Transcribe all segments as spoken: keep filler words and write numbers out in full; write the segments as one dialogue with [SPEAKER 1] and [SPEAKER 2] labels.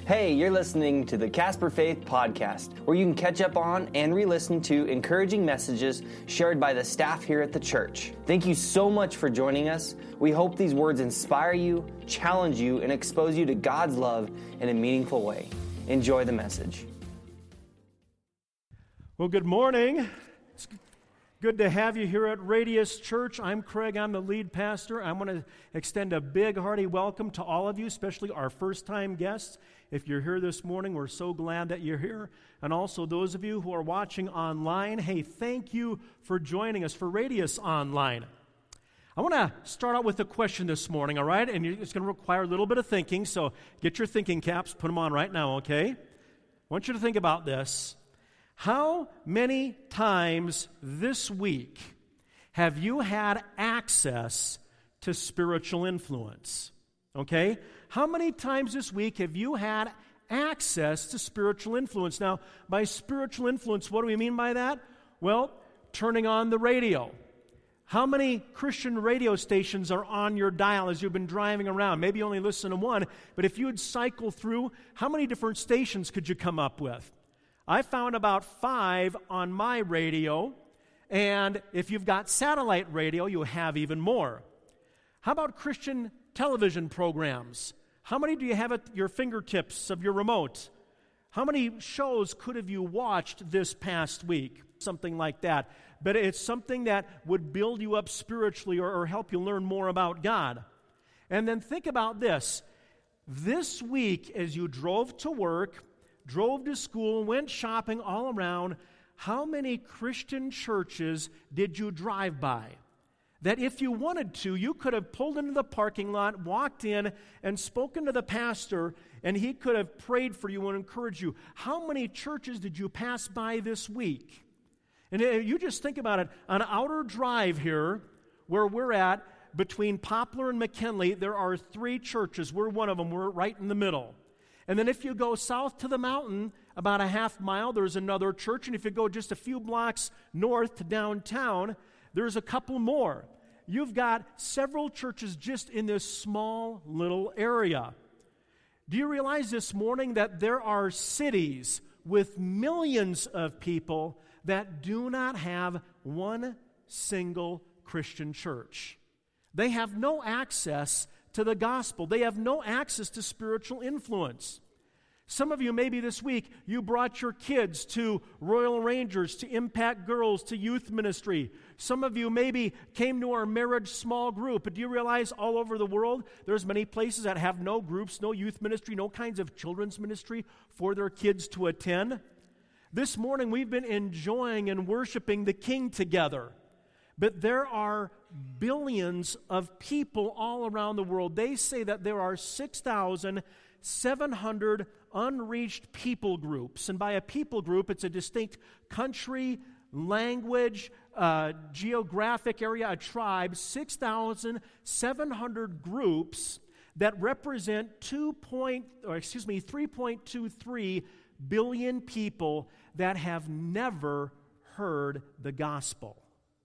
[SPEAKER 1] Hey, you're listening to the Casper Faith Podcast, where you can catch up on and re-listen to encouraging messages shared by the staff here at the church. Thank you so much for joining us. We hope these words inspire you, challenge you, and expose you to God's love in a meaningful way. Enjoy the message.
[SPEAKER 2] Well, good morning. It's good to have you here at Radius Church. I'm Craig. I'm the lead pastor. I want to extend a big, hearty welcome to all of you, especially our first-time guests. If you're here this morning, we're so glad that you're here. And also those of you who are watching online, hey, thank you for joining us for Radius Online. I want to start out with a question this morning, all right? And it's going to require a little bit of thinking, so get your thinking caps, put them on right now, okay? I want you to think about this. How many times this week have you had access to spiritual influence? Okay? How many times this week have you had access to spiritual influence? Now, by spiritual influence, what do we mean by that? Well, turning on the radio. How many Christian radio stations are on your dial as you've been driving around? Maybe you only listen to one, but if you would cycle through, how many different stations could you come up with? I found about five on my radio, and if you've got satellite radio, you have even more. How about Christian television programs? How many do you have at your fingertips of your remote? How many shows could have you watched this past week? Something like that. But it's something that would build you up spiritually or, or help you learn more about God. And then think about this. This week, as you drove to work, drove to school, went shopping all around, how many Christian churches did you drive by? That if you wanted to, you could have pulled into the parking lot, walked in, and spoken to the pastor, and he could have prayed for you and encouraged you. How many churches did you pass by this week? And you just think about it. On Outer Drive here, where we're at, between Poplar and McKinley, there are three churches. We're one of them. We're right in the middle. And then if you go south to the mountain, about a half mile, there's another church. And if you go just a few blocks north to downtown, there's a couple more. You've got several churches just in this small little area. Do you realize this morning that there are cities with millions of people that do not have one single Christian church? They have no access to the gospel. They have no access to spiritual influence. Some of you, maybe this week, you brought your kids to Royal Rangers, to Impact Girls, to youth ministry. Some of you maybe came to our marriage small group. But do you realize all over the world, there's many places that have no groups, no youth ministry, no kinds of children's ministry for their kids to attend? This morning, we've been enjoying and worshiping the King together. But there are billions of people all around the world. They say that there are six thousand seven hundred unreached people groups. And by a people group, it's a distinct country, language, uh, geographic area, a tribe, six thousand seven hundred groups that represent two point, or excuse me, three point two three billion people that have never heard the gospel.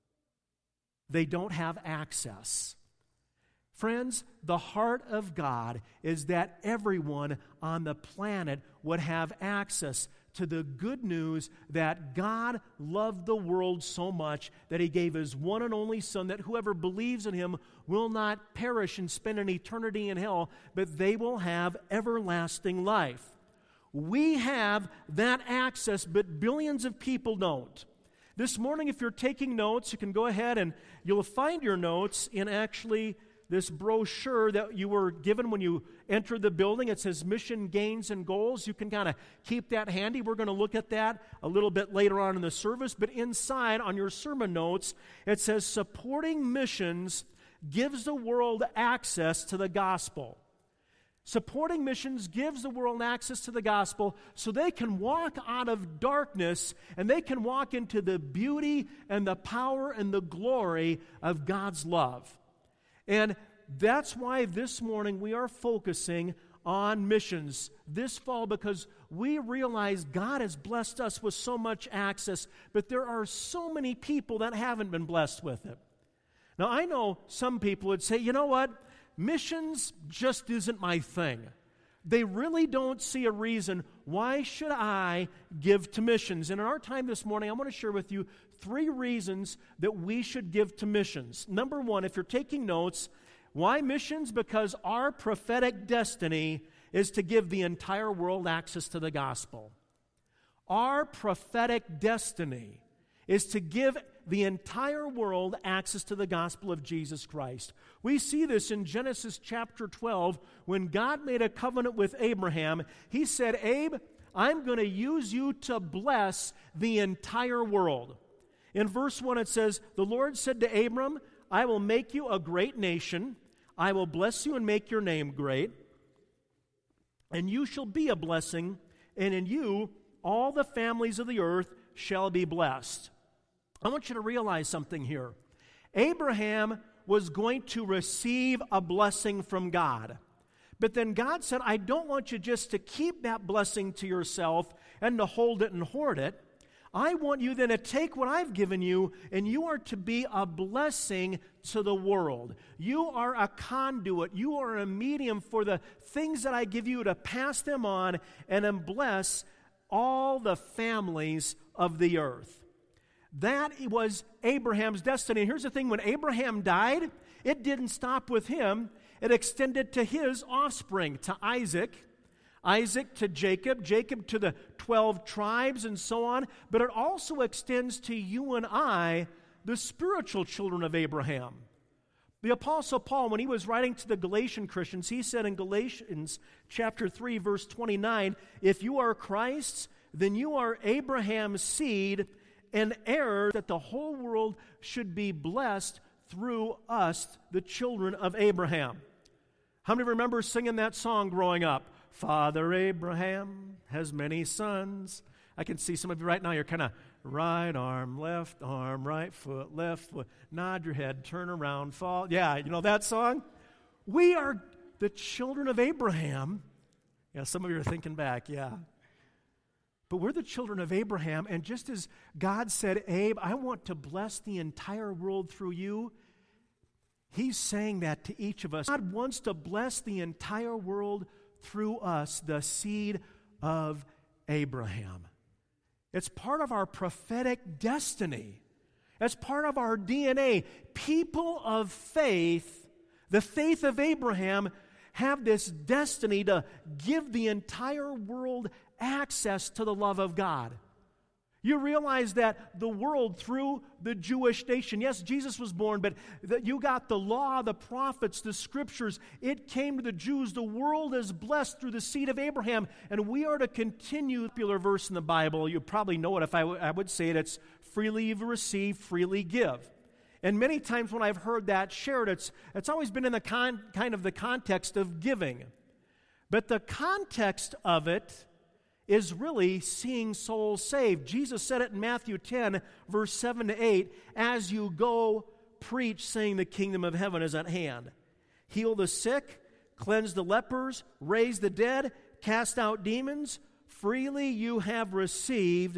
[SPEAKER 2] They don't have access. Friends, the heart of God is that everyone on the planet would have access to the good news that God loved the world so much that He gave His one and only Son, that whoever believes in Him will not perish and spend an eternity in hell, but they will have everlasting life. We have that access, but billions of people don't. This morning, if you're taking notes, you can go ahead and you'll find your notes in actually this brochure that you were given when you entered the building. It says Mission Gains and Goals. You can kind of keep that handy. We're going to look at that a little bit later on in the service. But inside, on your sermon notes, it says Supporting Missions Gives the World Access to the Gospel. Supporting missions gives the world access to the gospel so they can walk out of darkness and they can walk into the beauty and the power and the glory of God's love. And that's why this morning we are focusing on missions this fall, because we realize God has blessed us with so much access, but there are so many people that haven't been blessed with it. Now, I know some people would say, you know what? Missions just isn't my thing. they really don't see a reason, why should I give to missions? And in our time this morning, I want to share with you three reasons that we should give to missions. Number one, if you're taking notes, why missions? Because our prophetic destiny is to give the entire world access to the gospel. Our prophetic destiny is to give the entire world access to the gospel of Jesus Christ. We see this in Genesis chapter twelve. When God made a covenant with Abraham, He said, Abe, I'm going to use you to bless the entire world. In verse one it says, the Lord said to Abram, I will make you a great nation. I will bless you and make your name great. And you shall be a blessing, and in you all the families of the earth shall be blessed. I want you to realize something here. Abraham was going to receive a blessing from God. But then God said, I don't want you just to keep that blessing to yourself and to hold it and hoard it. I want you then to take what I've given you, and you are to be a blessing to the world. You are a conduit. You are a medium for the things that I give you to pass them on and then bless all the families of the earth. That was Abraham's destiny. And here's the thing, when Abraham died, it didn't stop with him. It extended to his offspring, to Isaac, Isaac to Jacob, Jacob to the twelve tribes, and so on. But it also extends to you and I, the spiritual children of Abraham. The Apostle Paul, when he was writing to the Galatian Christians, he said in Galatians chapter three, verse twenty-nine, if you are Christ's, then you are Abraham's seed and heirs, that the whole world should be blessed through us, the children of Abraham. How many remember singing that song growing up? Father Abraham has many sons. I can see some of you right now, you're kind of right arm, left arm, right foot, left foot, nod your head, turn around, fall. Yeah, you know that song? We are the children of Abraham. Yeah, some of you are thinking back, yeah. But we're the children of Abraham, and just as God said, Abe, I want to bless the entire world through you, He's saying that to each of us. God wants to bless the entire world through us, the seed of Abraham. It's part of our prophetic destiny. It's part of our D N A. People of faith, the faith of Abraham, have this destiny to give the entire world access to the love of God. You realize that the world through the Jewish nation, yes, Jesus was born, but that you got the law, the prophets, the scriptures. It came to the Jews. The world is blessed through the seed of Abraham, and we are to continue. The popular verse in the Bible, you probably know it if I, w- I would say it, it's freely you've received, freely give. And many times when I've heard that shared, it's, it's always been in the con- kind of the context of giving. But the context of it is really seeing souls saved. Jesus said it in Matthew ten, verse seven to eight, as you go, preach, saying the kingdom of heaven is at hand. Heal the sick, cleanse the lepers, raise the dead, cast out demons. Freely you have received,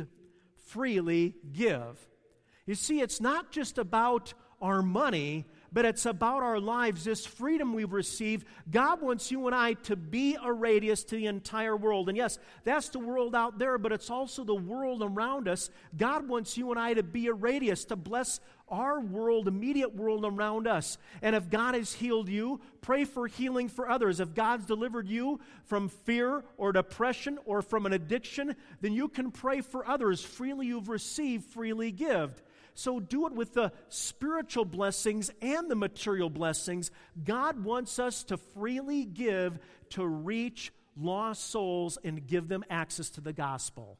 [SPEAKER 2] freely give. You see, it's not just about our money, but it's about our lives, this freedom we've received. God wants you and I to be a radius to the entire world. And yes, that's the world out there, but it's also the world around us. God wants you and I to be a radius, to bless our world, immediate world around us. And if God has healed you, pray for healing for others. If God's delivered you from fear or depression or from an addiction, then you can pray for others. Freely you've received, freely give. So do it with the spiritual blessings and the material blessings. God wants us to freely give to reach lost souls and give them access to the gospel.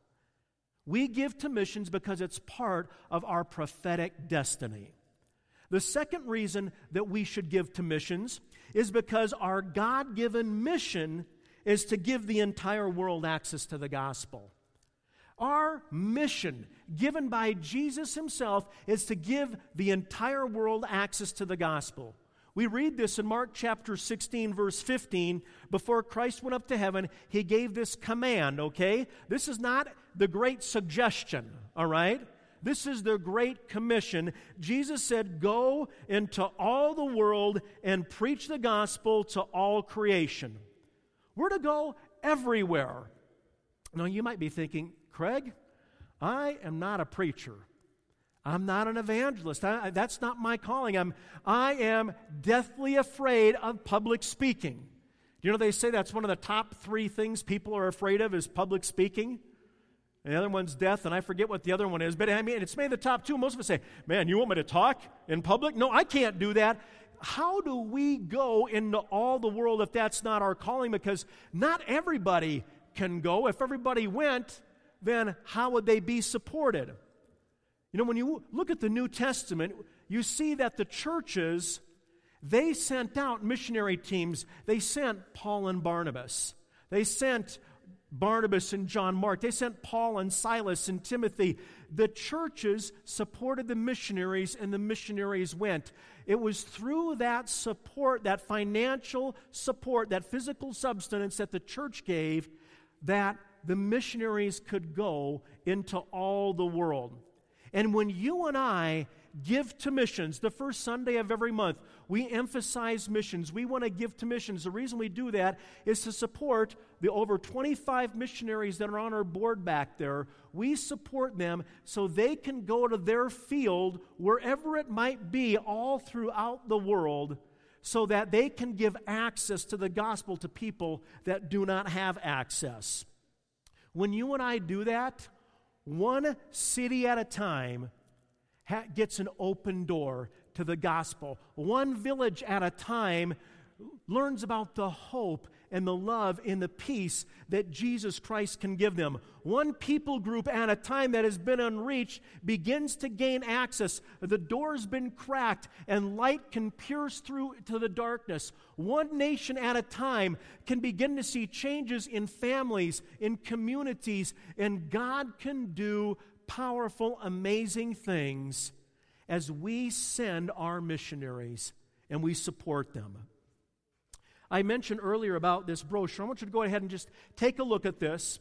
[SPEAKER 2] We give to missions because it's part of our prophetic destiny. The second reason that we should give to missions is because our God-given mission is to give the entire world access to the gospel. Our mission, given by Jesus Himself, is to give the entire world access to the gospel. We read this in Mark chapter sixteen, verse fifteen. Before Christ went up to heaven, He gave this command, okay? This is not the great suggestion, all right? This is the great commission. Jesus said, go into all the world and preach the gospel to all creation. We're to go everywhere. Now, you might be thinking, Craig, I am not a preacher. I'm not an evangelist. I, that's not my calling. I'm, I am deathly afraid of public speaking. You know, they say that's one of the top three things people are afraid of is public speaking. And the other one's death, and I forget what the other one is. But I mean, it's made the top two. Most of us say, man, you want me to talk in public? No, I can't do that. How do we go into all the world if that's not our calling? Because not everybody can go. If everybody went, then how would they be supported? You know, when you look at the New Testament, you see that the churches, they sent out missionary teams. They sent Paul and Barnabas. They sent Barnabas and John Mark. They sent Paul and Silas and Timothy. The churches supported the missionaries, and the missionaries went. It was through that support, that financial support, that physical substance that the church gave, that the missionaries could go into all the world. And when you and I give to missions, the first Sunday of every month, we emphasize missions. We want to give to missions. The reason we do that is to support the over twenty-five missionaries that are on our board back there. We support them so they can go to their field, wherever it might be, all throughout the world, so that they can give access to the gospel to people that do not have access. When you and I do that, one city at a time ha- gets an open door to the gospel. One village at a time learns about the hope and the love and the peace that Jesus Christ can give them. One people group at a time that has been unreached begins to gain access. The door's been cracked and light can pierce through to the darkness. One nation at a time can begin to see changes in families, in communities, and God can do powerful, amazing things as we send our missionaries and we support them. I mentioned earlier about this brochure. I want you to go ahead and just take a look at this.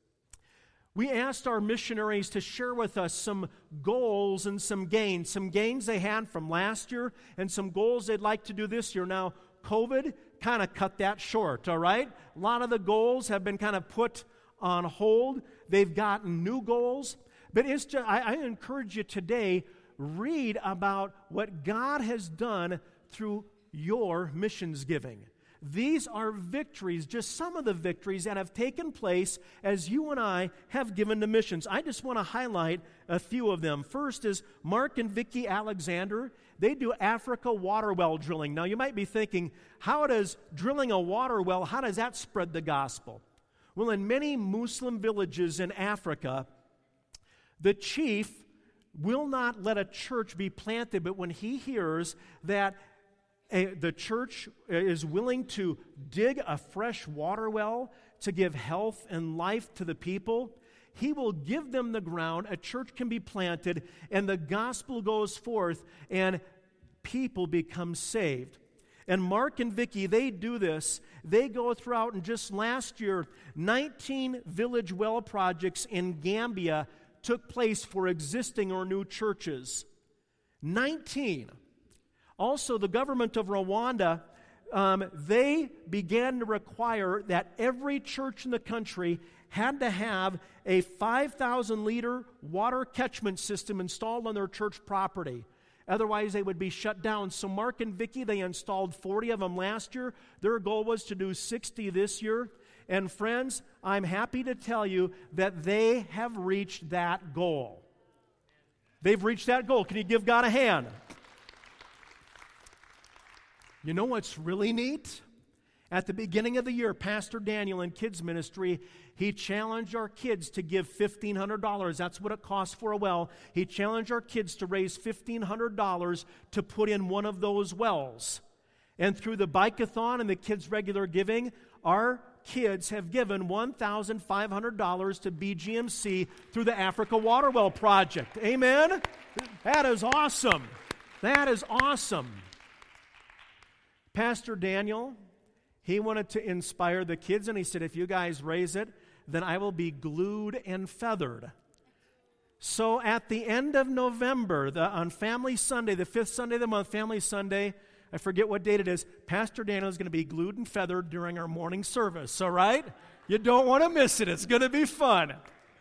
[SPEAKER 2] We asked our missionaries to share with us some goals and some gains. Some gains they had from last year and some goals they'd like to do this year. Now, COVID kind of cut that short, all right? A lot of the goals have been kind of put on hold. They've gotten new goals. But it's just, I, I encourage you today, read about what God has done through your missions giving. These are victories, just some of the victories that have taken place as you and I have given to missions. I just want to highlight a few of them. First is Mark and Vicki Alexander. They do Africa water well drilling. Now, you might be thinking, how does drilling a water well, how does that spread the gospel? Well, in many Muslim villages in Africa, the chief will not let a church be planted, but when he hears that A, the church is willing to dig a fresh water well to give health and life to the people, he will give them the ground, a church can be planted, and the gospel goes forth, and people become saved. And Mark and Vicki, they do this. They go throughout, and just last year, nineteen village well projects in Gambia took place for existing or new churches. nineteen. Also, the government of Rwanda, um, they began to require that every church in the country had to have a five thousand liter water catchment system installed on their church property. Otherwise, they would be shut down. So Mark and Vicki, they installed forty of them last year. Their goal was to do sixty this year. And friends, I'm happy to tell you that they have reached that goal. They've reached that goal. Can you give God a hand? You know what's really neat? At the beginning of the year, Pastor Daniel in Kids Ministry, he challenged our kids to give fifteen hundred dollars. That's what it costs for a well. He challenged our kids to raise fifteen hundred dollars to put in one of those wells. And through the Bike-a-thon and the kids' regular giving, our kids have given one thousand five hundred dollars to B G M C through the Africa Water Well Project. Amen? That is awesome. That is awesome. Pastor Daniel, he wanted to inspire the kids, and he said, if you guys raise it, then I will be glued and feathered. So at the end of November, the, on Family Sunday, the fifth Sunday of the month, Family Sunday, I forget what date it is, Pastor Daniel is going to be glued and feathered during our morning service, all right? You don't want to miss it. It's going to be fun.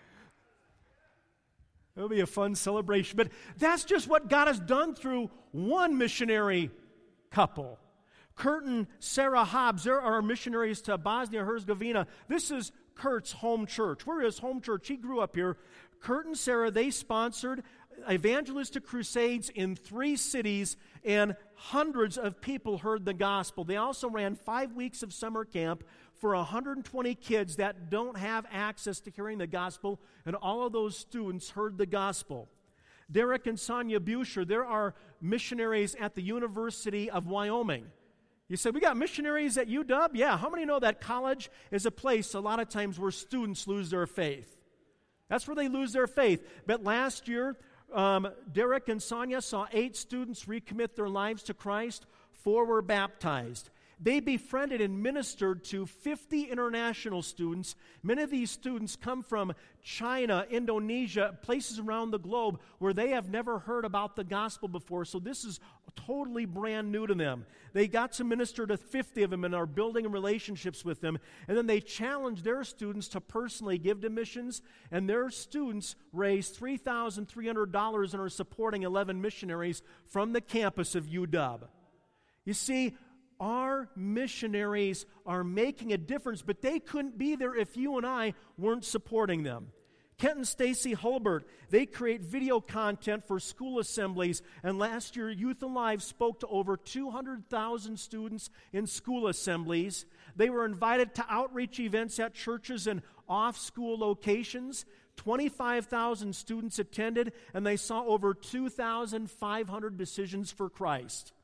[SPEAKER 2] It'll be a fun celebration. But that's just what God has done through one missionary couple. Kurt and Sarah Hobbs, there are missionaries to Bosnia-Herzegovina. This is Kurt's home church. Where is home church? He grew up here. Kurt and Sarah, they sponsored evangelistic crusades in three cities, and hundreds of people heard the gospel. They also ran five weeks of summer camp for one hundred twenty kids that don't have access to hearing the gospel, and all of those students heard the gospel. Derek and Sonia Buscher, there are missionaries at the University of Wyoming. You said, we got missionaries at U W? Yeah, how many know that college is a place a lot of times where students lose their faith? That's where they lose their faith. But last year, um, Derek and Sonia saw eight students recommit their lives to Christ. Four were baptized. They befriended and ministered to fifty international students. Many of these students come from China, Indonesia, places around the globe where they have never heard about the gospel before. So this is totally brand new to them. They got to minister to fifty of them and are building relationships with them. And then they challenged their students to personally give to missions. And their students raised three thousand three hundred dollars and are supporting eleven missionaries from the campus of U W. You see, our missionaries are making a difference, but they couldn't be there if you and I weren't supporting them. Kent and Stacy Hulbert, they create video content for school assemblies, and last year Youth Alive spoke to over two hundred thousand students in school assemblies. They were invited to outreach events at churches and off-school locations. twenty-five thousand students attended, and they saw over two thousand five hundred decisions for Christ.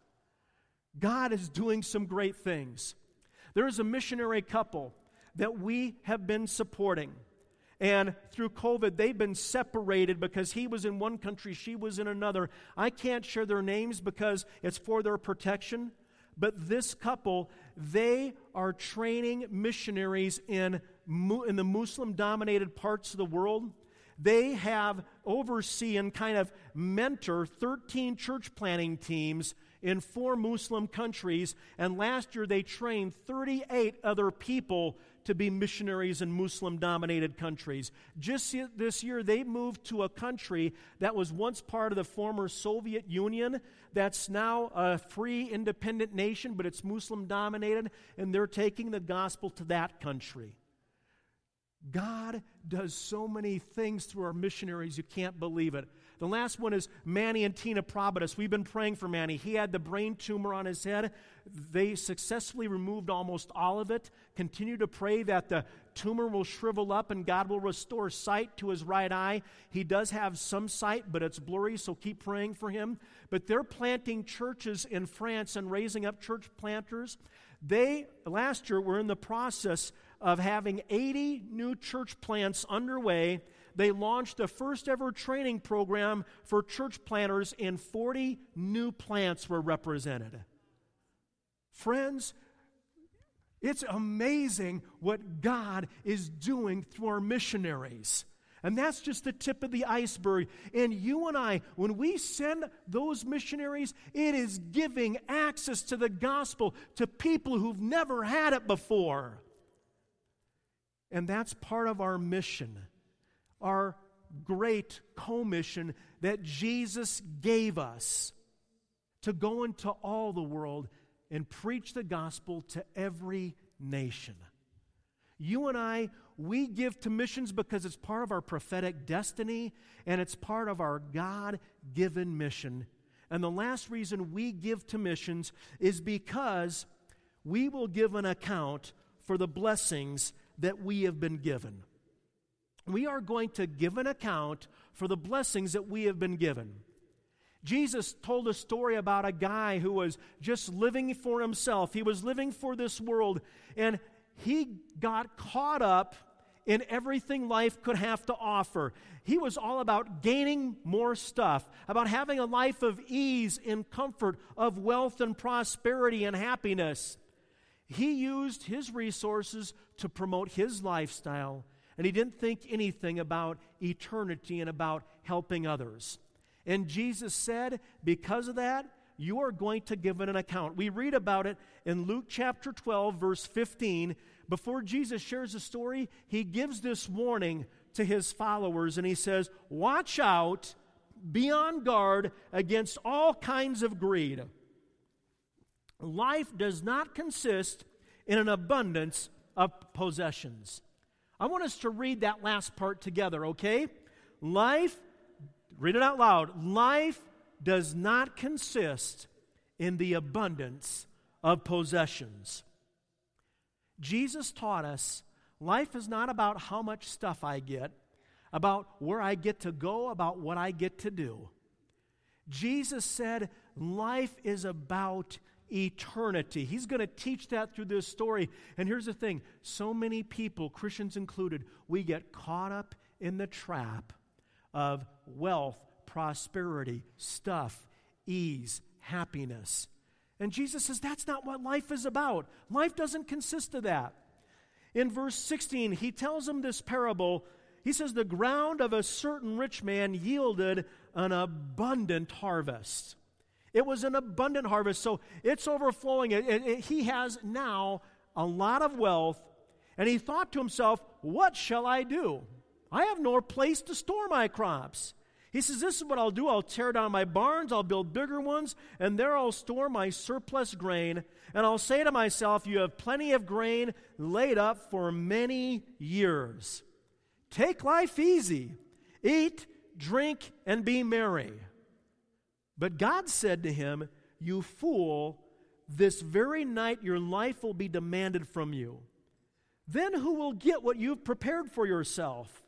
[SPEAKER 2] God is doing some great things. There is a missionary couple that we have been supporting. And through COVID, they've been separated because he was in one country, she was in another. I can't share their names because it's for their protection. But this couple, they are training missionaries in, in the Muslim-dominated parts of the world. They have oversee and kind of mentor thirteen church planting teams in four Muslim countries, and last year they trained thirty-eight other people to be missionaries in Muslim-dominated countries. Just this year, they moved to a country that was once part of the former Soviet Union, that's now a free, independent nation, but it's Muslim-dominated, and they're taking the gospel to that country. God does so many things through our missionaries, you can't believe it. The last one is Manny and Tina Probitus. We've been praying for Manny. He had the brain tumor on his head. They successfully removed almost all of it. Continue to pray that the tumor will shrivel up and God will restore sight to his right eye. He does have some sight, but it's blurry, so keep praying for him. But they're planting churches in France and raising up church planters. They, last year, were in the process of having eighty new church plants underway. They launched the first ever training program for church planters, and forty new plants were represented. Friends, it's amazing what God is doing through our missionaries. And that's just the tip of the iceberg. And you and I, when we send those missionaries, it is giving access to the gospel to people who've never had it before. And that's part of our mission, our great commission that Jesus gave us to go into all the world and preach the gospel to every nation. You and I, we give to missions because it's part of our prophetic destiny and it's part of our God-given mission. And the last reason we give to missions is because we will give an account for the blessings that we have been given. We are going to give an account for the blessings that we have been given. Jesus told a story about a guy who was just living for himself. He was living for this world, and he got caught up in everything life could have to offer. He was all about gaining more stuff, about having a life of ease and comfort, of wealth and prosperity and happiness. He used his resources to promote his lifestyle, and he didn't think anything about eternity and about helping others. And Jesus said, because of that, you are going to give an account. We read about it in Luke chapter twelve, verse fifteen. Before Jesus shares the story, he gives this warning to his followers, and he says, watch out, be on guard against all kinds of greed. Life does not consist in an abundance of possessions. I want us to read that last part together, okay? Life, read it out loud. Life does not consist in the abundance of possessions. Jesus taught us life is not about how much stuff I get, about where I get to go, about what I get to do. Jesus said life is about eternity. He's going to teach that through this story. And here's the thing, so many people, Christians included, we get caught up in the trap of wealth, prosperity, stuff, ease, happiness. And Jesus says that's not what life is about. Life doesn't consist of that. In verse sixteen, he tells them this parable. He says, the ground of a certain rich man yielded an abundant harvest. It was an abundant harvest, so it's overflowing. It, it, it, he has now a lot of wealth, and he thought to himself, what shall I do? I have no place to store my crops. He says, this is what I'll do. I'll tear down my barns, I'll build bigger ones, and there I'll store my surplus grain. And I'll say to myself, you have plenty of grain laid up for many years. Take life easy. Eat, drink, and be merry. But God said to him, you fool, this very night your life will be demanded from you. Then who will get what you've prepared for yourself?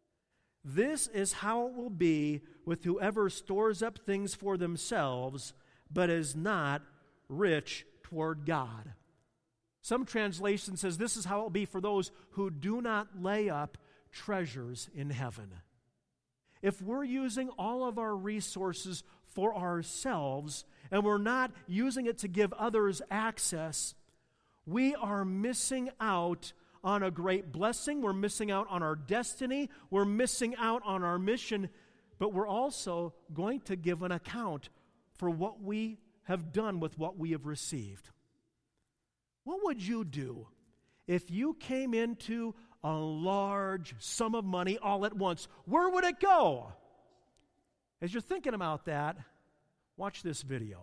[SPEAKER 2] This is how it will be with whoever stores up things for themselves, but is not rich toward God. Some translation says this is how it will be for those who do not lay up treasures in heaven. If we're using all of our resources for ourselves and we're not using it to give others access, we are missing out on a great blessing. We're missing out on our destiny. We're missing out on our mission. But we're also going to give an account for what we have done with what we have received. What would you do if you came into a large sum of money all at once? Where would it go? As you're thinking about that, watch this video.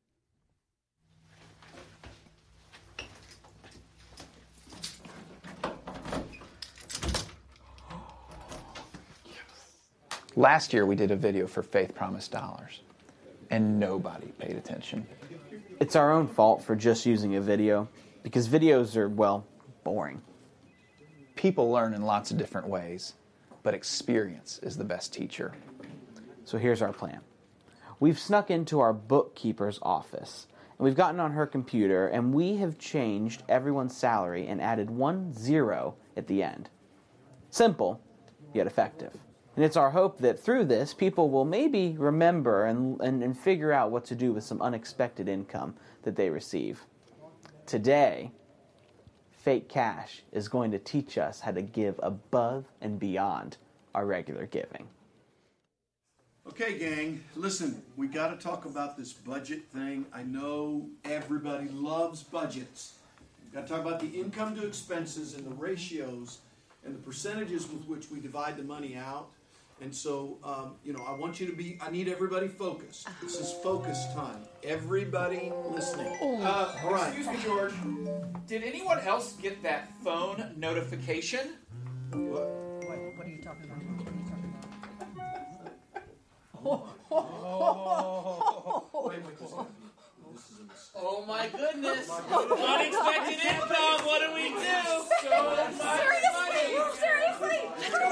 [SPEAKER 3] Last year we did a video for Faith Promise Dollars, and nobody paid attention.
[SPEAKER 1] It's our own fault for just using a video, because videos are, well, boring.
[SPEAKER 3] People learn in lots of different ways, but experience is the best teacher.
[SPEAKER 1] So here's our plan. We've snuck into our bookkeeper's office, and we've gotten on her computer, and we have changed everyone's salary and added one zero at the end. Simple, yet effective. And it's our hope that through this, people will maybe remember and, and, and figure out what to do with some unexpected income that they receive. Today, Fake Cash is going to teach us how to give above and beyond our regular giving.
[SPEAKER 4] Okay, gang, listen, we got to talk about this budget thing. I know everybody loves budgets. We've got to talk about the income to expenses and the ratios and the percentages with which we divide the money out. And so, um, you know, I want you to be, I need everybody focused. This is focus time. Everybody listening.
[SPEAKER 5] Uh,
[SPEAKER 4] All right.
[SPEAKER 5] Excuse me, George. Did anyone else get that phone notification?
[SPEAKER 4] What?
[SPEAKER 6] What, what are you talking about? What are you talking about?
[SPEAKER 4] Oh. Wait, wait, this is, this is a mistake.
[SPEAKER 5] Oh my goodness! Unexpected income. What do we do? So much
[SPEAKER 6] Seriously!
[SPEAKER 5] money.
[SPEAKER 6] Seriously!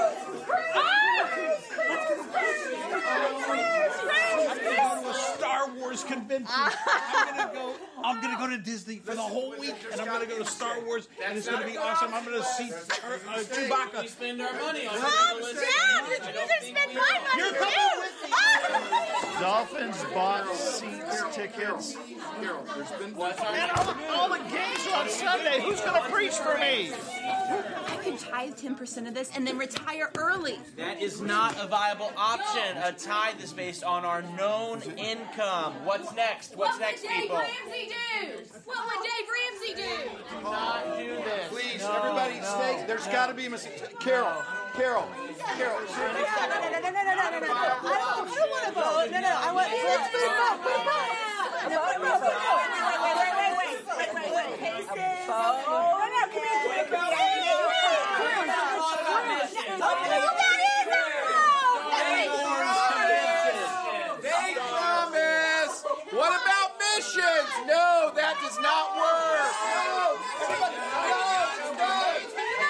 [SPEAKER 7] Star Wars convention. I'm gonna go. I'm gonna go to Disney for the whole week, and I'm gonna go to Star Wars, and it's gonna be awesome. I'm gonna see uh, uh,
[SPEAKER 5] We
[SPEAKER 7] Chewbacca.
[SPEAKER 5] spend our money on
[SPEAKER 6] Mom,
[SPEAKER 5] it.
[SPEAKER 6] Dad, you can spend my money
[SPEAKER 7] You're
[SPEAKER 6] too!
[SPEAKER 7] coming with me.
[SPEAKER 8] Dolphins bought seats, tickets.
[SPEAKER 4] Carol, there's been
[SPEAKER 5] What's our
[SPEAKER 7] And all the, all the games are on Sunday. Who's gonna preach Preach for me.
[SPEAKER 6] I could tithe ten percent of this and then retire early.
[SPEAKER 5] That is not a viable option. A tithe is based on our known income. What's next? What's
[SPEAKER 8] what
[SPEAKER 5] next,
[SPEAKER 8] would Dave
[SPEAKER 5] people?
[SPEAKER 8] Ramsey do? What would Dave Ramsey do?
[SPEAKER 5] Do not do this.
[SPEAKER 4] Please,
[SPEAKER 5] No,
[SPEAKER 4] everybody,
[SPEAKER 5] no,
[SPEAKER 4] stay. There's
[SPEAKER 5] no.
[SPEAKER 4] got to be a mistake. Carol, Carol, Carol.
[SPEAKER 6] No, no, no, no, no, no, no, no, no, no, no. I don't, I don't want to vote. No, no, I want, let's put it back, put it back. No, no, no, no, no. Wait, wait, wait, wait, wait, wait, wait, wait. Cases. Oh, no, no, come here, come here, come here.
[SPEAKER 3] They promise. What about missions? No, that does not work. No, no, no.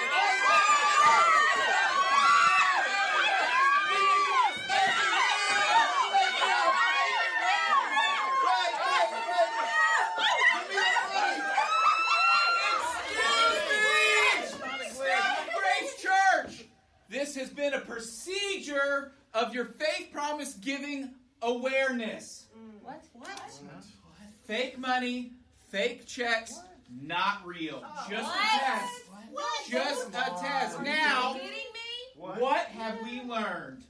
[SPEAKER 9] This has been a procedure of your faith promise giving awareness.
[SPEAKER 8] What? What?
[SPEAKER 9] Fake money, fake checks, not real. Just
[SPEAKER 8] What?
[SPEAKER 9] a test.
[SPEAKER 8] What?
[SPEAKER 9] Just a test. Now,
[SPEAKER 8] Are you kidding me?
[SPEAKER 9] what have we learned?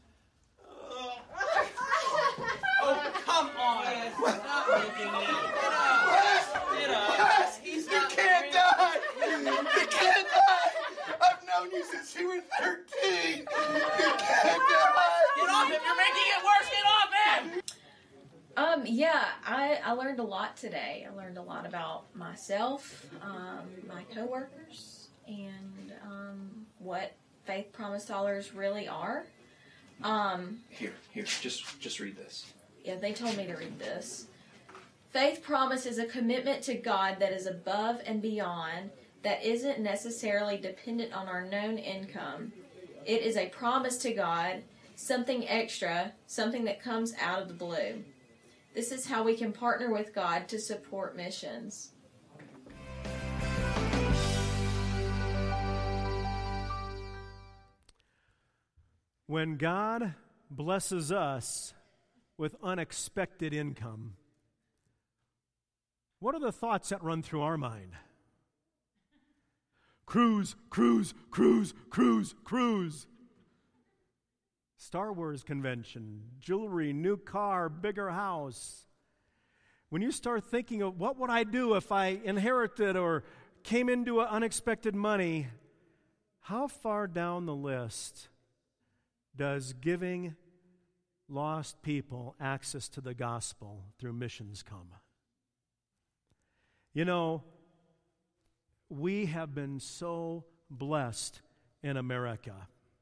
[SPEAKER 9] Oh, come on.
[SPEAKER 5] Stop making it. Get up. Get up. He's
[SPEAKER 3] You
[SPEAKER 5] not
[SPEAKER 3] can't
[SPEAKER 5] real.
[SPEAKER 3] die. You can't die. I've known you since you were thirteen. You can't die.
[SPEAKER 5] Get off him. You're making it worse. Get off him.
[SPEAKER 10] Um, yeah, I, I learned a lot today. I learned a lot about myself, um, my coworkers, and um, what faith promise dollars really are. Um,
[SPEAKER 9] Here, here, just just read this.
[SPEAKER 10] yeah, they told me to read this. Faith promise is a commitment to God that is above and beyond, that isn't necessarily dependent on our known income. It is a promise to God, something extra, something that comes out of the blue. This is how we can partner with God to support missions.
[SPEAKER 2] When God blesses us with unexpected income, what are the thoughts that run through our mind? Cruise, cruise, cruise, cruise, cruise. Star Wars convention, jewelry, new car, bigger house. When you start thinking of what would I do if I inherited or came into unexpected money, how far down the list does giving lost people access to the gospel through missions come? You know, we have been so blessed in America.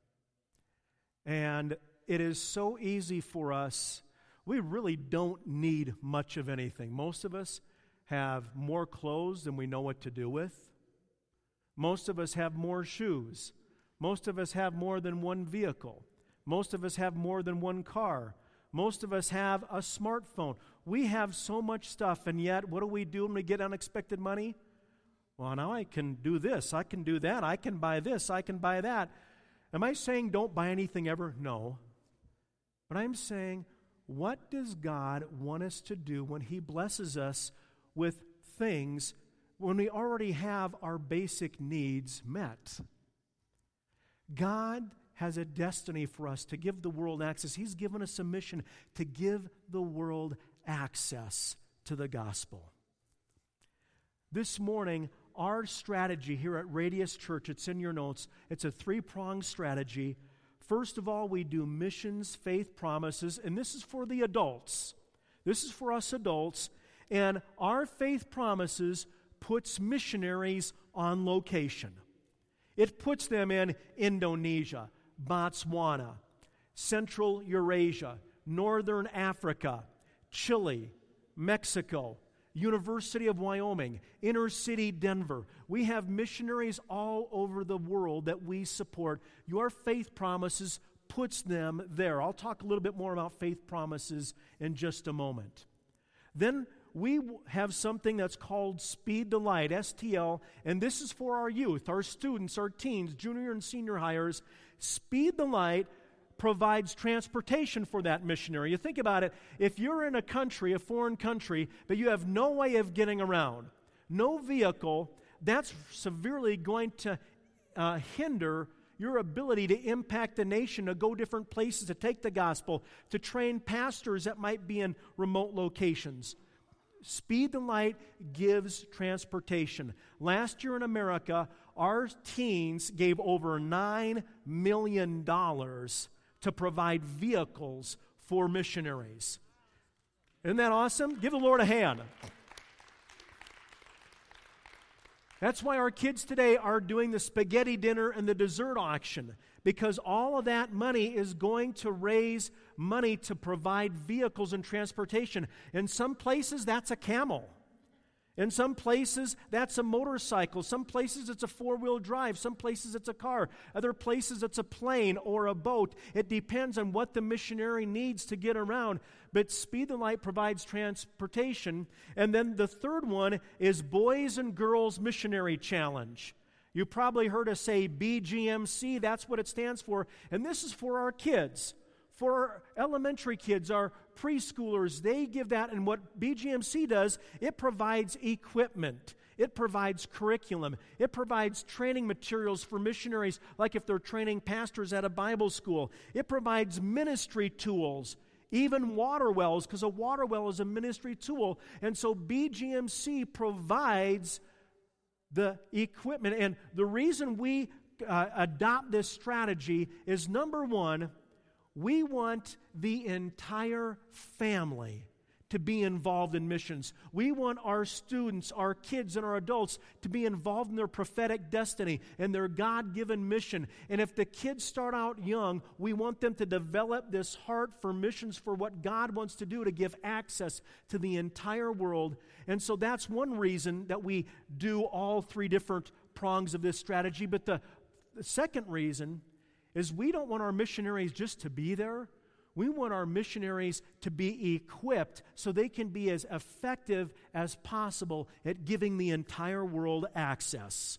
[SPEAKER 2] And it is so easy for us. We really don't need much of anything. Most of us have more clothes than we know what to do with. Most of us have more shoes. Most of us have more than one vehicle. Most of us have more than one car. Most of us have a smartphone. We have so much stuff, and yet what do we do when we get unexpected money? Well, now I can do this, I can do that, I can buy this, I can buy that. Am I saying don't buy anything ever? No. But I'm saying, what does God want us to do when He blesses us with things when we already have our basic needs met? God has a destiny for us to give the world access. He's given us a mission to give the world access to the gospel. This morning, our strategy here at Radius Church, it's in your notes, it's a three-pronged strategy. First of all, we do missions, faith promises, and this is for the adults. This is for us adults, and our faith promises puts missionaries on location. It puts them in Indonesia, Botswana, Central Eurasia, Northern Africa, Chile, Mexico, University of Wyoming, inner city Denver. We have missionaries all over the world that we support. Your faith promises puts them there. I'll talk a little bit more about faith promises in just a moment. Then we have something that's called Speed to Light, S T L, and this is for our youth, our students, our teens, junior and senior hires. Speed to Light provides transportation for that missionary. You think about it, if you're in a country, a foreign country, but you have no way of getting around, no vehicle, that's severely going to uh, hinder your ability to impact the nation, to go different places, to take the gospel, to train pastors that might be in remote locations. Speed the Light gives transportation. Last year in America, our teens gave over nine million dollars to provide vehicles for missionaries. Isn't that awesome? Give the Lord a hand. That's why our kids today are doing the spaghetti dinner and the dessert auction, because all of that money is going to raise money to provide vehicles and transportation. In some places, that's a camel. In some places, that's a motorcycle. Some places, it's a four-wheel drive. Some places, it's a car. Other places, it's a plane or a boat. It depends on what the missionary needs to get around. But Speed the Light provides transportation. And then the third one is Boys and Girls Missionary Challenge. You probably heard us say B G M C. That's what it stands for. And this is for our kids. For our elementary kids, our preschoolers, they give that. And what B G M C does, it provides equipment. It provides curriculum. It provides training materials for missionaries, like if they're training pastors at a Bible school. It provides ministry tools, even water wells, because a water well is a ministry tool. And so B G M C provides the equipment. And the reason we uh, adopt this strategy is, number one, we want the entire family to be involved in missions. We want our students, our kids, and our adults to be involved in their prophetic destiny and their God-given mission. And if the kids start out young, we want them to develop this heart for missions, for what God wants to do, to give access to the entire world. And so that's one reason that we do all three different prongs of this strategy. But the, the second reason is we don't want our missionaries just to be there. We want our missionaries to be equipped so they can be as effective as possible at giving the entire world access.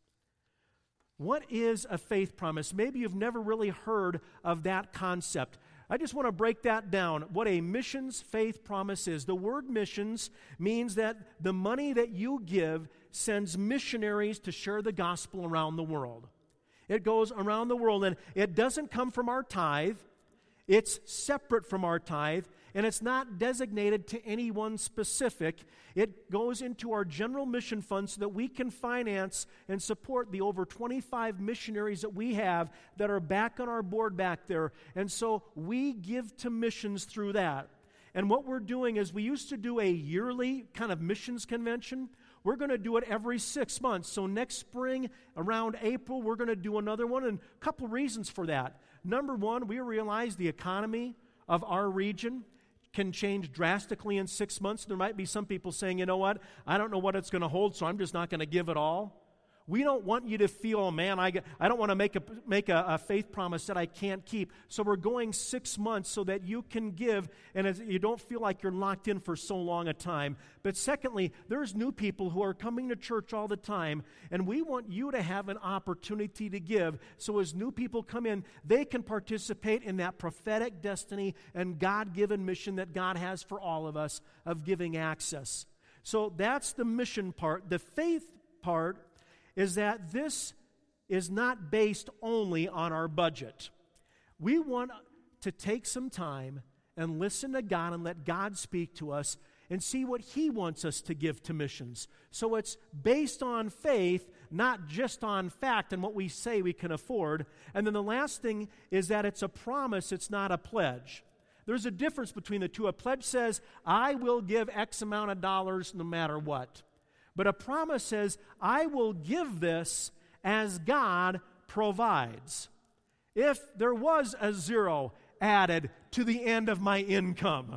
[SPEAKER 2] What is a faith promise? Maybe you've never really heard of that concept. I just want to break that down, what a missions faith promise is. The word missions means that the money that you give sends missionaries to share the gospel around the world. It goes around the world, and it doesn't come from our tithe. It's separate from our tithe, and it's not designated to anyone specific. It goes into our general mission fund so that we can finance and support the over twenty-five missionaries that we have that are back on our board back there. And so we give to missions through that. And what we're doing is, we used to do a yearly kind of missions convention. We're going to do it every six months. So next spring, around April, we're going to do another one, and a couple reasons for that. Number one, we realize the economy of our region can change drastically in six months. There might be some people saying, you know what, I don't know what it's going to hold, so I'm just not going to give it all. We don't want you to feel, oh man, I, I don't want to make a make a, a faith promise that I can't keep. So we're going six months so that you can give, and as, you don't feel like you're locked in for so long a time. But secondly, there's new people who are coming to church all the time, and we want you to have an opportunity to give. So as new people come in, they can participate in that prophetic destiny and God-given mission that God has for all of us of giving access. So that's the mission part. The faith part is that this is not based only on our budget. We want to take some time and listen to God and let God speak to us and see what He wants us to give to missions. So it's based on faith, not just on fact and what we say we can afford. And then the last thing is that it's a promise, it's not a pledge. There's a difference between the two. A pledge says, I will give X amount of dollars no matter what. But a promise says, I will give this as God provides. If there was a zero added to the end of my income,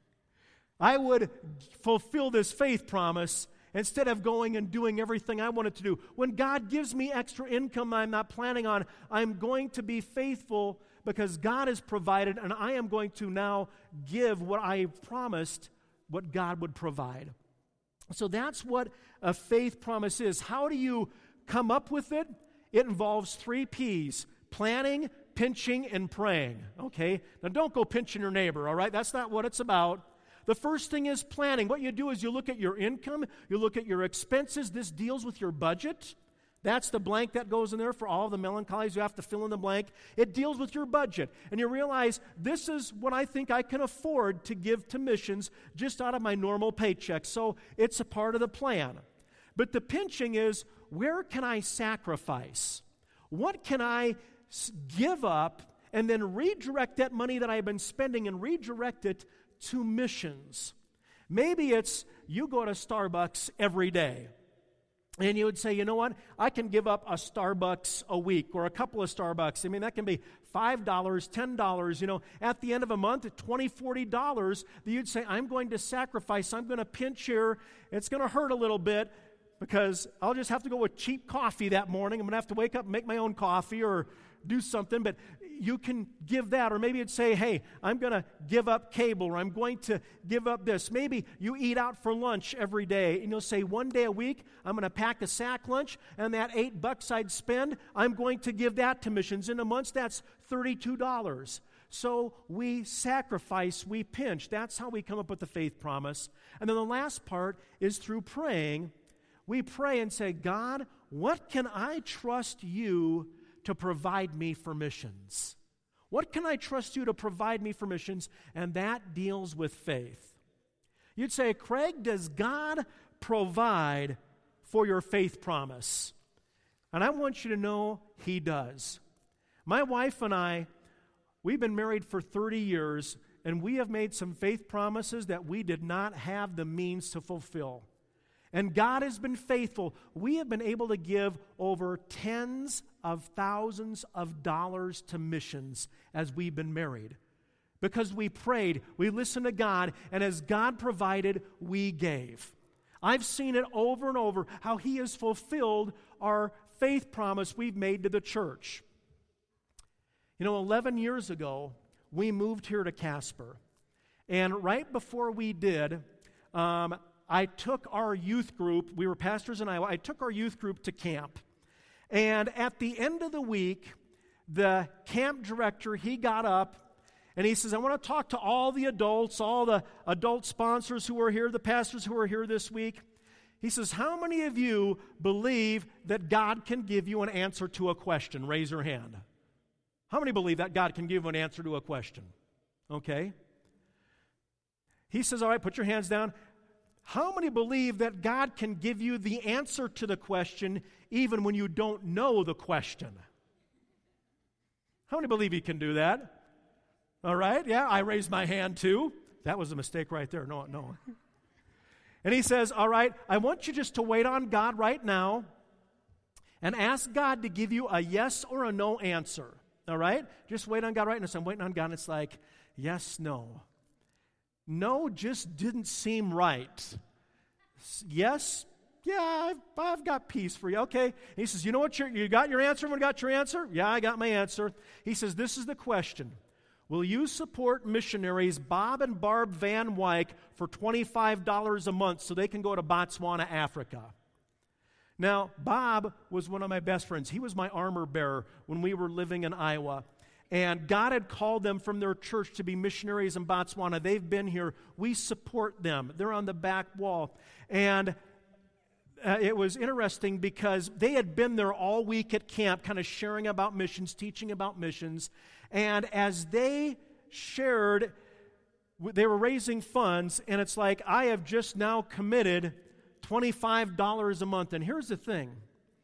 [SPEAKER 2] I would fulfill this faith promise instead of going and doing everything I wanted to do. When God gives me extra income I'm not planning on, I'm going to be faithful because God has provided, and I am going to now give what I promised, what God would provide. So that's what a faith promise is. How do you come up with it? It involves three P's: planning, pinching, and praying. Okay? Now don't go pinching your neighbor, all right? That's not what it's about. The first thing is planning. What you do is you look at your income, you look at your expenses. This deals with your budget. That's the blank that goes in there for all of the melancholies. You have to fill in the blank. It deals with your budget. And you realize this is what I think I can afford to give to missions just out of my normal paycheck. So it's a part of the plan. But the pinching is, where can I sacrifice? What can I give up and then redirect that money that I've been spending and redirect it to missions? Maybe it's you go to Starbucks every day. And you would say, you know what, I can give up a Starbucks a week or a couple of Starbucks. I mean, that can be five dollars, ten dollars, you know. At the end of a month, twenty dollars, forty dollars, that you'd say, I'm going to sacrifice, I'm going to pinch here. It's going to hurt a little bit because I'll just have to go with cheap coffee that morning. I'm going to have to wake up and make my own coffee or do something, but you can give that. Or maybe you'd say, hey, I'm going to give up cable, or I'm going to give up this. Maybe you eat out for lunch every day, and you'll say, one day a week, I'm going to pack a sack lunch, and that eight bucks I'd spend, I'm going to give that to missions. In a month, that's thirty-two dollars. So we sacrifice, we pinch. That's how we come up with the faith promise. And then the last part is through praying. We pray and say, God, what can I trust you to provide me for missions? What can I trust you to provide me for missions? And that deals with faith. You'd say, Craig, does God provide for your faith promise? And I want you to know He does. My wife and I, we've been married for thirty years, and we have made some faith promises that we did not have the means to fulfill. And God has been faithful. We have been able to give over tens of thousands of dollars to missions as we've been married. Because we prayed, we listened to God, and as God provided, we gave. I've seen it over and over, how He has fulfilled our faith promise we've made to the church. You know, eleven years ago, we moved here to Casper. And right before we did, um, I took our youth group, we were pastors in Iowa, I took our youth group to camp. And at the end of the week, the camp director, he got up and he says, I want to talk to all the adults, all the adult sponsors who are here, the pastors who are here this week. He says, how many of you believe that God can give you an answer to a question? Raise your hand. How many believe that God can give you an answer to a question? Okay. He says, all right, put your hands down. How many believe that God can give you the answer to the question even when you don't know the question? How many believe He can do that? All right, yeah, I raised my hand too. That was a mistake right there. No, no. And he says, all right, I want you just to wait on God right now and ask God to give you a yes or a no answer. All right? Just wait on God right now. So I'm waiting on God, and it's like, yes, no. No just didn't seem right. Yes, yeah, I've, I've got peace for you. Okay. He says, you know what, you're, you got your answer? Everyone got your answer? Yeah, I got my answer. He says, this is the question. Will you support missionaries Bob and Barb Van Wyk for twenty-five dollars a month so they can go to Botswana, Africa? Now, Bob was one of my best friends. He was my armor bearer when we were living in Iowa. And God had called them from their church to be missionaries in Botswana. They've been here. We support them. They're on the back wall. And uh, it was interesting because they had been there all week at camp, kind of sharing about missions, teaching about missions. And as they shared, they were raising funds, and it's like, I have just now committed twenty-five dollars a month. And here's the thing.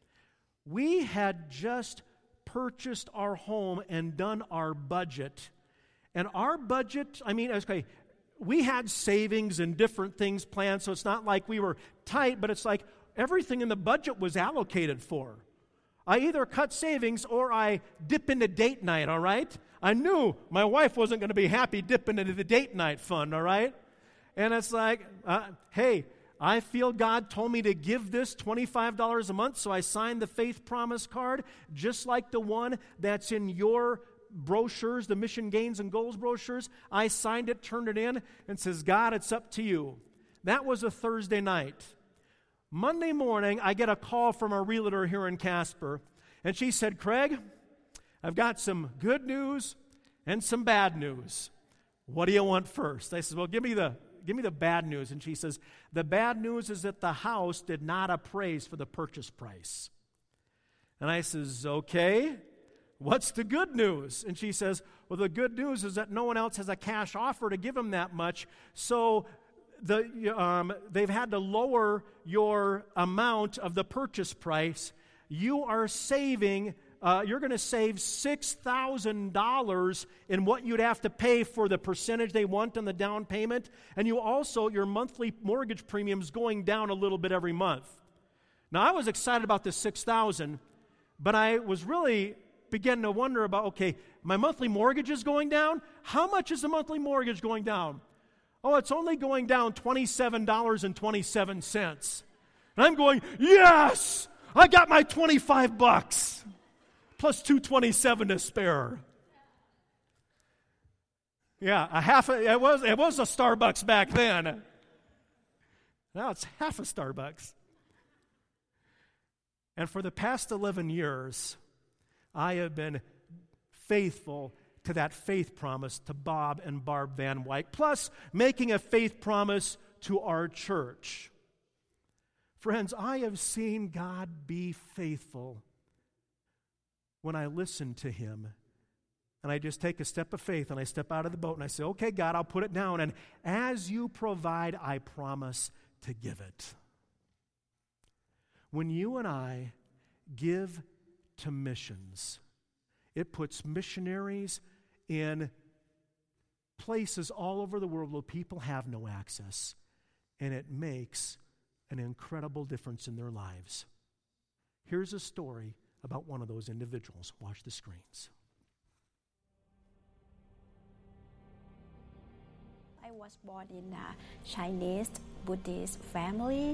[SPEAKER 2] We had just purchased our home and done our budget. And our budget, I mean, okay, we had savings and different things planned, so it's not like we were tight, but it's like everything in the budget was allocated for. I either cut savings or I dip into date night, all right? I knew my wife wasn't going to be happy dipping into the date night fund, all right? And it's like, uh, hey, I feel God told me to give this twenty-five dollars a month, so I signed the faith promise card, just like the one that's in your brochures, the Mission Gains and Goals brochures. I signed it, turned it in, and says, God, it's up to you. That was a Thursday night. Monday morning, I get a call from a realtor here in Casper, and she said, Craig, I've got some good news and some bad news. What do you want first? I said, well, give me the give me the bad news. And she says, the bad news is that the house did not appraise for the purchase price. And I says, okay, what's the good news? And she says, well, the good news is that no one else has a cash offer to give them that much, so the um, they've had to lower your amount of the purchase price. You are saving, uh, you're going to save six thousand dollars in what you'd have to pay for the percentage they want on the down payment, and you also, your monthly mortgage premium's going down a little bit every month. Now, I was excited about this six thousand dollars, but I was really beginning to wonder about, okay, my monthly mortgage is going down? How much is the monthly mortgage going down? Oh, it's only going down twenty-seven dollars and twenty-seven cents. And I'm going, yes! I got my twenty-five bucks plus two twenty-seven to spare. Yeah, a half a, it was it was a Starbucks back then. Now it's half a Starbucks. And for the past eleven years, I have been faithful to that faith promise to Bob and Barb Van Wyk, plus making a faith promise to our church. Friends, I have seen God be faithful when I listen to Him. And I just take a step of faith and I step out of the boat and I say, okay, God, I'll put it down. And as you provide, I promise to give it. When you and I give to missions, it puts missionaries in places all over the world where people have no access, and it makes an incredible difference in their lives. Here's a story about one of those individuals. Watch the screens.
[SPEAKER 11] I was born in a Chinese Buddhist family.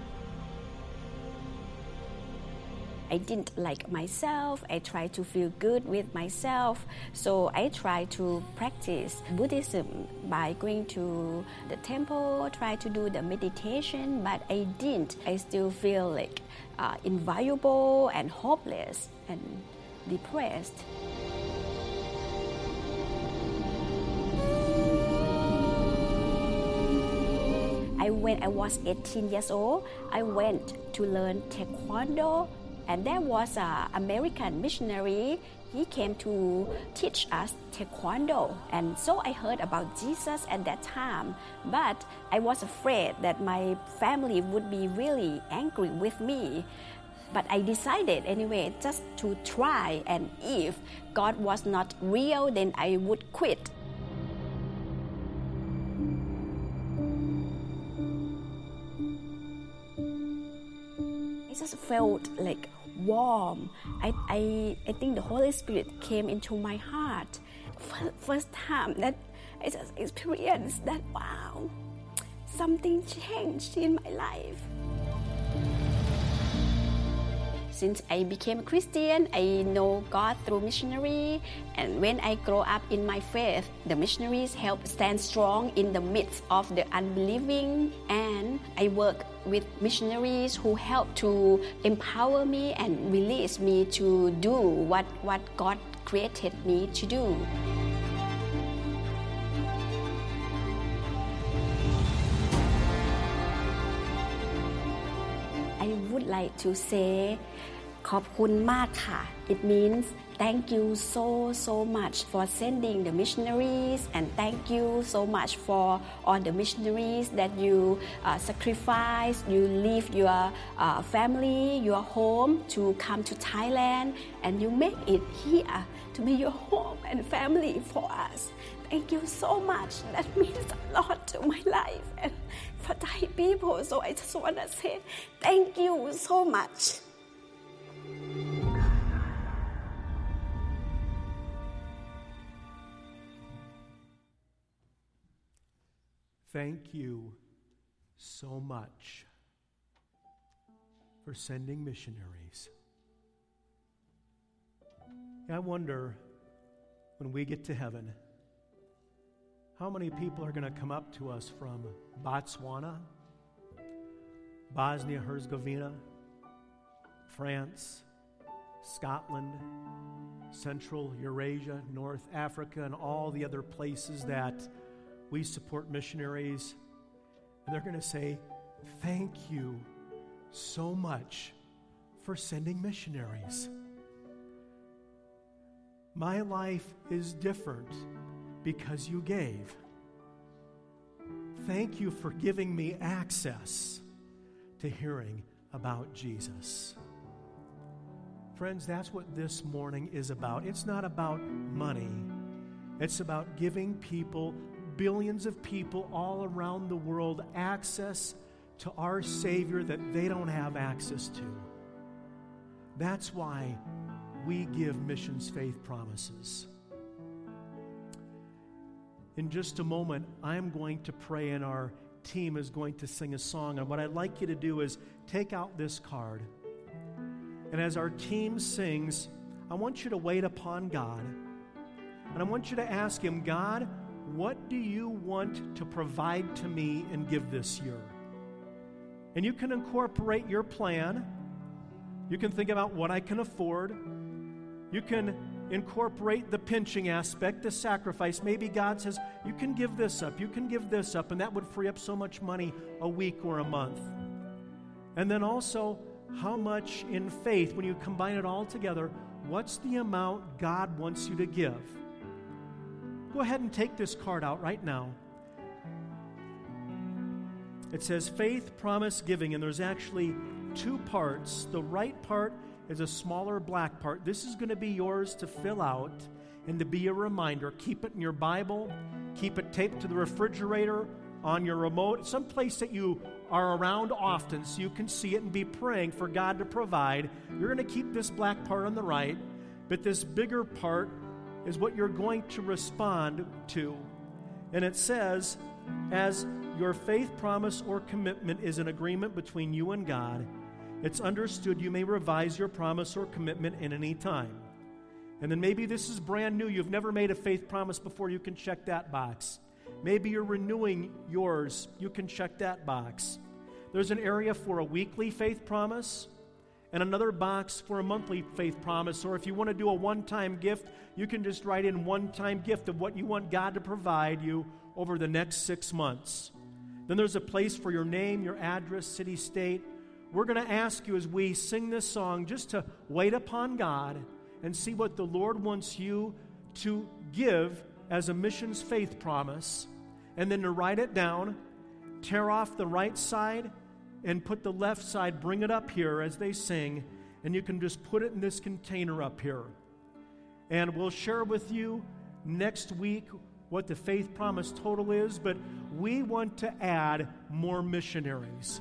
[SPEAKER 11] I didn't like myself. I tried to feel good with myself. So I tried to practice Buddhism by going to the temple, try to do the meditation, but I didn't. I still feel like uh, invaluable and hopeless and depressed. I when I was eighteen years old, I went to learn Taekwondo. And there was an American missionary. He came to teach us Taekwondo. And so I heard about Jesus at that time. But I was afraid that my family would be really angry with me. But I decided anyway just to try. And if God was not real, then I would quit. I just felt like warm. I, I, I think the Holy Spirit came into my heart. First, first time that I just experienced that, wow, something changed in my life. Since I became a Christian, I know God through missionary, and when I grow up in my faith, the missionaries help stand strong in the midst of the unbelieving, and I work with missionaries who help to empower me and release me to do what, what God created me to do. I would like to say ขอบคุณมากค่ะ It means thank you so so much for sending the missionaries, and thank you so much for all the missionaries that you uh, sacrifice, you leave your uh, family, your home to come to Thailand, and you make it here to be your home and family for us. Thank you so much. That means a lot to my life and for Thai people. So I just want to say thank you so much.
[SPEAKER 2] Thank you so much for sending missionaries. I wonder, when we get to heaven, how many people are going to come up to us from Botswana, Bosnia-Herzegovina, France, Scotland, Central Eurasia, North Africa, and all the other places that we support missionaries And they're going to say, thank you so much for sending missionaries. My life is different because you gave. Thank you for giving me access to hearing about Jesus. Friends, that's what this morning is about. It's not about money. It's about giving people, billions of people all around the world, access to our Savior that they don't have access to. That's why we give Missions Faith Promises. In just a moment, I'm going to pray and our team is going to sing a song. And what I'd like you to do is take out this card. And as our team sings, I want you to wait upon God. And I want you to ask Him, God, what do you want to provide to me and give this year? And you can incorporate your plan. You can think about what I can afford. You can incorporate the pinching aspect, the sacrifice. Maybe God says, you can give this up, you can give this up, and that would free up so much money a week or a month. And then also, how much in faith, when you combine it all together, what's the amount God wants you to give? Go ahead and take this card out right now. It says faith, promise, giving, and there's actually two parts. The right part is a smaller black part. This is going to be yours to fill out and to be a reminder. Keep it in your Bible. Keep it taped to the refrigerator, on your remote, someplace that you are around often so you can see it and be praying for God to provide. You're going to keep this black part on the right, but this bigger part is what you're going to respond to. And it says, as your faith, promise, or commitment is an agreement between you and God, it's understood you may revise your promise or commitment at any time. And then maybe this is brand new. You've never made a faith promise before. You can check that box. Maybe you're renewing yours. You can check that box. There's an area for a weekly faith promise and another box for a monthly faith promise. Or if you want to do a one-time gift, you can just write in one-time gift of what you want God to provide you over the next six months. Then there's a place for your name, your address, city, state. We're going to ask you as we sing this song just to wait upon God and see what the Lord wants you to give as a missions faith promise, and then to write it down, tear off the right side, and put the left side, bring it up here as they sing, and you can just put it in this container up here. And we'll share with you next week what the faith promise total is, but we want to add more missionaries.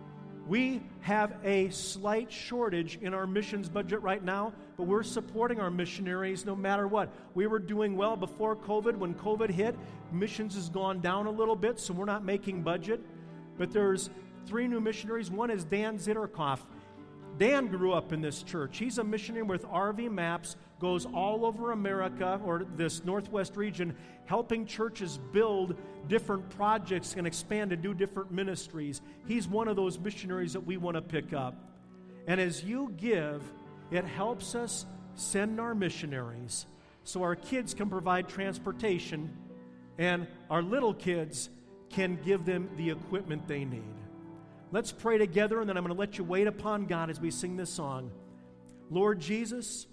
[SPEAKER 2] We have a slight shortage in our missions budget right now, but we're supporting our missionaries no matter what. We were doing well before COVID. When COVID hit, missions has gone down a little bit, so we're not making budget. But there's three new missionaries. One is Dan Zitterkoff. Dan grew up in this church. He's a missionary with R V Maps, goes all over America or this Northwest region, helping churches build different projects and expand to do different ministries. He's one of those missionaries that we want to pick up. And as you give, it helps us send our missionaries so our kids can provide transportation and our little kids can give them the equipment they need. Let's pray together, and then I'm going to let you wait upon God as we sing this song. Lord Jesus,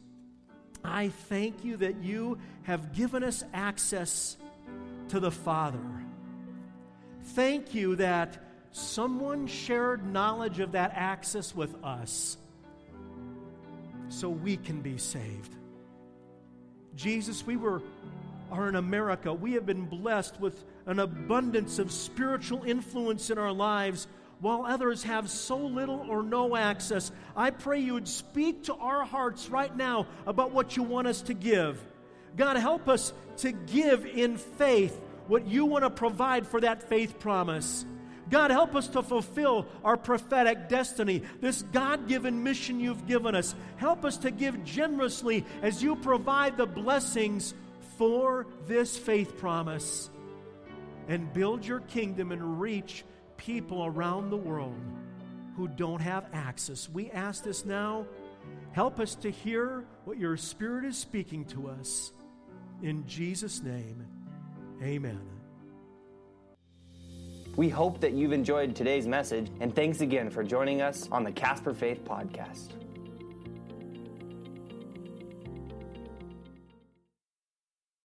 [SPEAKER 2] I thank you that you have given us access to the Father. Thank you that someone shared knowledge of that access with us so we can be saved. Jesus, we were are in America. We have been blessed with an abundance of spiritual influence in our lives, while others have so little or no access. I pray you would speak to our hearts right now about what you want us to give. God, help us to give in faith what you want to provide for that faith promise. God, help us to fulfill our prophetic destiny, this God-given mission you've given us. Help us to give generously as you provide the blessings for this faith promise, and build your kingdom and reach people around the world who don't have access. We ask this now. Help us to hear what your Spirit is speaking to us. In Jesus' name, amen.
[SPEAKER 1] We hope that you've enjoyed today's message, and thanks again for joining us on the Casper Faith Podcast.